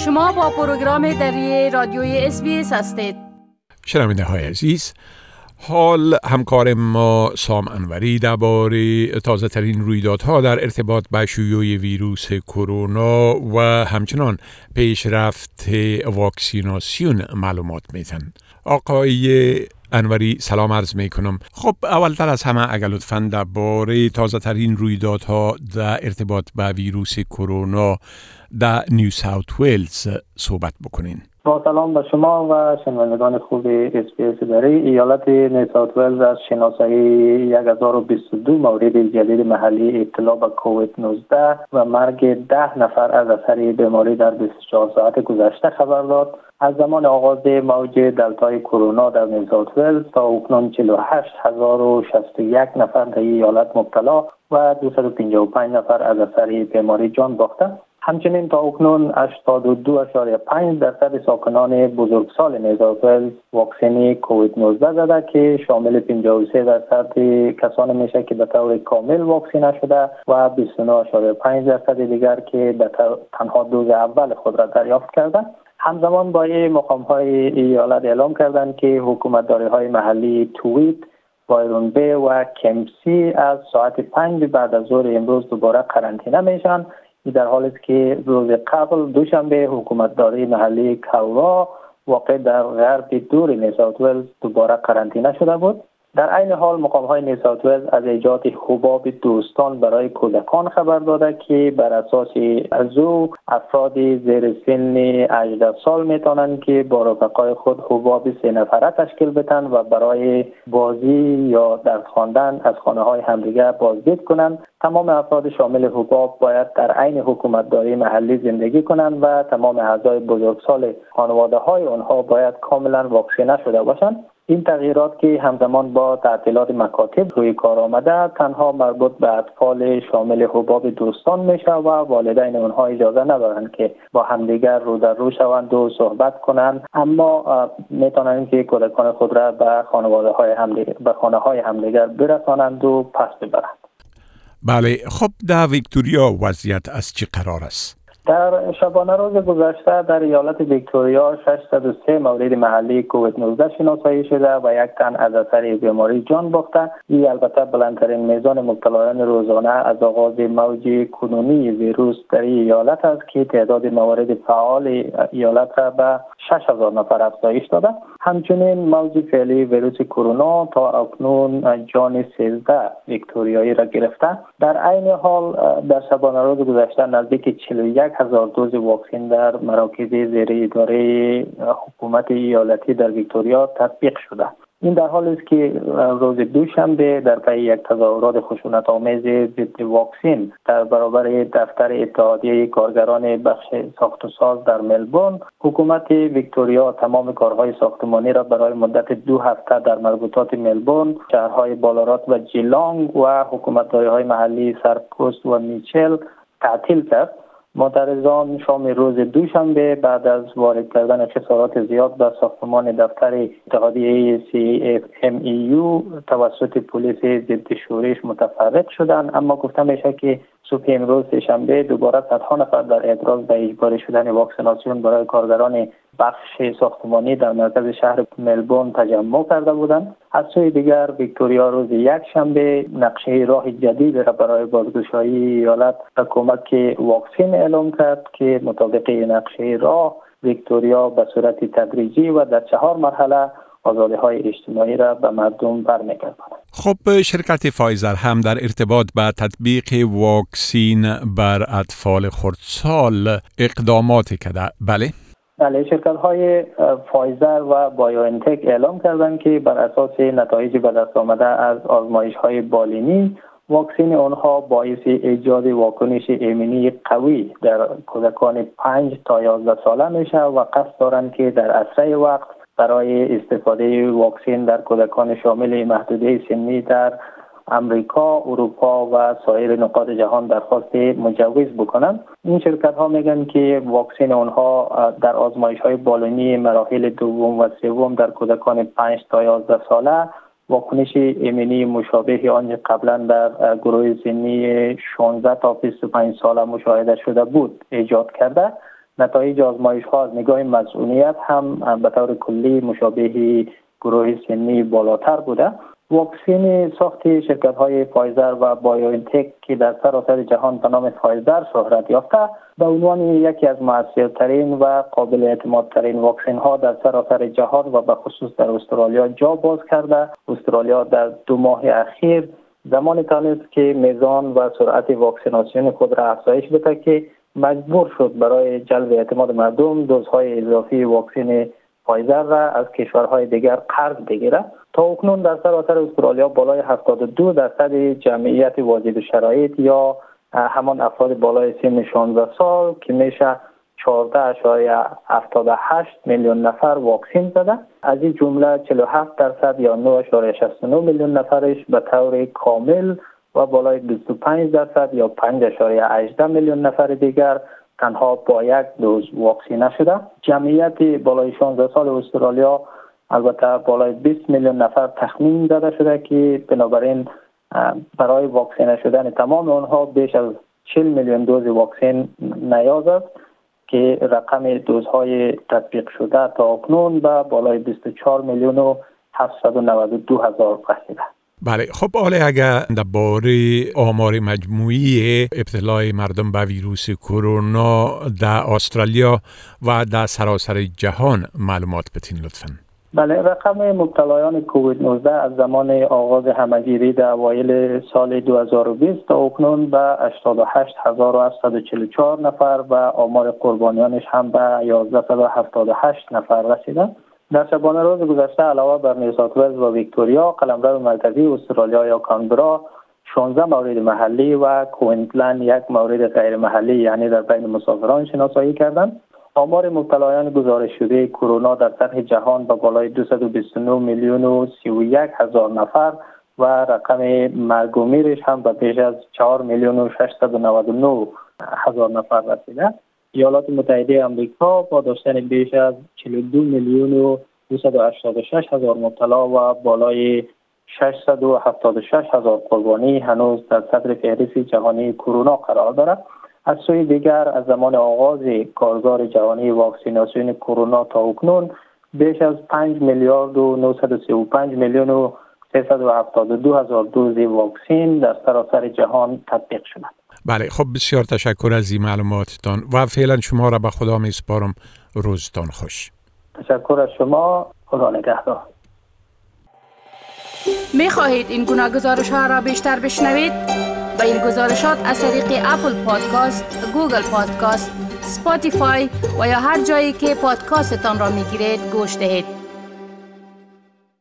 شما با پروگرام دری رادیوی SBS هستید. شنونده های عزیز، حال همکار ما سام انوری درباره تازه ترین رویدادها در ارتباط با شیوع ویروس کرونا و همچنان پیشرفت واکسیناسیون معلومات میتن. آقای انوری سلام عرض می کنم. خب اولتر از همه اگر لطفاً درباره تازه ترین رویدادها در ارتباط با ویروس کرونا در نیو ساوت ویلز صحبت بکنین. با سلام به شما و شنوندگان خوب SBS دری. ایالت نیو ساوت ویلز از شناسایی 1022 مورد جدید محلی ابتلا به کووید 19 و مرگ 10 نفر از اثر بیماری در 24 ساعت گذشته خبر داد. از زمان آغاز موج دلتای کرونا در نیو ساوت ویلز تا اکنون 48061 نفر در ایالت مبتلا و 255 نفر از اثر بیماری جان باخته. همچنین تا اکنون 82.5% ساکنان بزرگسال نیو ساوت ویلز واکسن کووید 19 زده که شامل 53% کسان میشه که به طور کامل واکسینه شده و 29.5% دیگر که به تنها دوز اول خود را دریافت کرده. همزمان با این مقام‌های ایالت اعلام کردند که حکومتداری‌های محلی تویت، بایرون بی و کمسی از ساعت 5 بعد از ظهر امروز دوباره قرنطینه میشن. در حالی است که روز قبل دوشنبه حکومتداری محلی کاورا واقع در غرب دور نیو ساوت ویلز دوباره قرنطینه شده بود. در عین حال مقام‌های نیو ساوت ویلز از ایجاد حباب دوستان برای کودکان خبر داده که بر اساس از او افراد زیر سن 18 سال میتونند که با رفقای خود حباب 3 نفره تشکیل بدن و برای بازی یا درس خواندن از خانه‌های همدیگر بازدید کنند. تمام افراد شامل حباب باید در عین حکومتداری محلی زندگی کنند و تمام اعضای بزرگسال خانواده‌های آنها باید کاملا واکسینه شده باشند. این تغییرات که همزمان با تعطیلات مکاتب روی کار آمده تنها مربوط به اطفال شامل حباب دوستان میشه و والدین آنها اجازه ندارند که با همدیگر رو در رو شوند و صحبت کنند، اما میتونند که کودکان خود را به خانه‌های همدیگر برسانند و پس ببرند. بله، خب در ویکتوریا وضعیت از چه قرار است؟ در شبانه روز گذشته در ایالت ویکتوریا 603 مورد محلی کووید 19 شناسایی شده و یک تن از اثر بیماری جان باخته. این البته بلندترین میزان مبتلایان روزانه از آغاز موج کنونی ویروس در ایالت است که تعداد موارد فعال ایالت را به 6000 نفر افزایش داده. همچنین موج فعلی ویروس کرونا تا اکنون جان 13 ویکتوریایی را گرفته. در عین حال در شبانه روز گذشته نزدیک 41000 دوز واکسن در مراکز زیر اداره حکومت ایالتی در ویکتوریا تطبیق شده. این در حالی است که روز دوشنبه در پی یک تظاهرات خشونت‌آمیز ضد واکسن در برابر دفتر اتحادیه کارگران بخش ساخت و ساز در ملبورن، حکومت ویکتوریا تمام کارهای ساختمانی را برای مدت 2 هفته در مربوطات ملبورن، شهرهای بالارات و جیلانگ و حکومتداری‌های محلی سرکوست و میچل تعطیل کرد. معترضان شام روز دوشنبه بعد از وارد کردن خسارات زیاد به ساختمان دفتر اتحادیه CFMEU توسط پلیس ضد شورش متفرق شدند، اما گفته میشه که صبح امروز شنبه دوباره صدها نفر در اعتراض به اجباری شدن واکسیناسیون برای کارگران بخش ساختمانی در مرکز شهر ملبورن تجمع کرده بودند. از سوی دیگر ویکتوریا روز یک شنبه نقشه راه جدید را برای بازگشایی ایالت به کمک واکسن اعلام کرد که مطابق نقشه راه ویکتوریا به صورت تدریجی و در 4 مرحله آزادی‌های اجتماعی را به مردم برمی‌گرداند. خب شرکت فایزر هم در ارتباط با تطبیق واکسین بر اطفال خردسال اقداماتی کرده. بله، شرکت‌های فایزر و بایوانتک اعلام کردند که بر اساس نتایج به دست آمده از آزمایش‌های بالینی، واکسن آنها باعث ایجاد واکنش ایمنی قوی در کودکان 5 تا 11 ساله میشه و قصد دارند که در اسرع وقت برای استفاده واکسن در کودکان شامل محدوده سنی در امریکا، اروپا و سایر نقاط جهان درخواست مجوز بکنند. این شرکت ها میگن که واکسن آنها در آزمایش های بالینی مراحل دوم و سوم در کودکان 5 تا 11 ساله واکنش ایمنی مشابه آنچه قبلا در گروه سنی 16 تا 25 ساله مشاهده شده بود ایجاد کرده. نتایج آزمایش ها از نگاه مسئولیت هم به طور کلی مشابه گروه سنی بالاتر بوده. واکسن ساخت شرکت های فایزر و بایوانتک که در سراسر جهان به نام فایزر شهرت یافته به عنوان یکی از مؤثرترین و قابل اعتمادترین واکسن ها در سراسر جهان و به خصوص در استرالیا جا باز کرده. استرالیا در 2 ماه اخیر زمانی تانست که میزان و سرعت واکسیناسیون خود را افزایش بده که مجبور شد برای جلب اعتماد مردم دوزهای اضافی واکسن فایزر را از کشورهای دیگر قرض بگیرد. تا اکنون در سراسر استرالیا بالای 72% جمعیت واجد الشرایط یا همان افراد بالای سن 16 سال که میشه 14.78 میلیون نفر واکسن زده. از این جمله 47% یا 9.69 میلیون نفرش به طور کامل و بالای 25% یا 5.18 میلیون نفر دیگر تنها با یک دوز واکسینه شده. جمعیت بالای 16 سال استرالیا البته بالای 20 میلیون نفر تخمین داده شده که بنابراین برای واکسینه شدن تمام آنها بیش از 40 میلیون دوز واکسن نیاز است که رقم دوزهای تطبیق شده تا اکنون به بالای 24 میلیون و 792 هزار رسیده. بله، خب حالا اگر درباره آمار مجموعی ابتلای مردم به ویروس کرونا در استرالیا و در سراسر جهان معلومات بدین لطفاً. بله، رقم مبتلایان کووید 19 از زمان آغاز همه‌گیری در اوایل سال 2020 تا اکنون به 88744 نفر و آمار قربانیانش هم به 1178 نفر رسیده. در شبانه روز گذشته علاوه بر نیو ساوت ولز و ویکتوریا، قلمرو مرکزی استرالیا یا کانبرا 16 مورد محلی و کوئینزلند 1 مورد غیر محلی یعنی در بین مسافران شناسایی کردند. آمار مبتلایان گزارش شده کرونا در سطح جهان به بالای 229 میلیون و 31 هزار نفر و رقم مرگ و میرش هم به بیش از 4 میلیون و 699 هزار نفر رسیده. ایالات متحده آمریکا با داشتن بیش از 42 میلیون و 286 هزار مبتلا و بالای 676 هزار قربانی هنوز در صدر فهرست جهانی کرونا قرار دارد. از سوی دیگر از زمان آغاز کارزار جهانی واکسیناسیون کرونا تا اکنون بیش از 5 میلیارد و 935 میلیون و 372 هزار دوز واکسن در سراسر جهان تطبیق شده. بله، خب بسیار تشکر از این معلوماتتان و فعلا شما را به خدا میسپارم. روزتان خوش. تشکر از شما. خدا نگهدار. می خواهید این گناه گزارش ها را بیشتر بشنوید؟ با این گزارشات از طریق اپل پادکاست، گوگل پادکاست، سپاتیفای و یا هر جایی که پادکاستتان را می گیرید گوش دهید.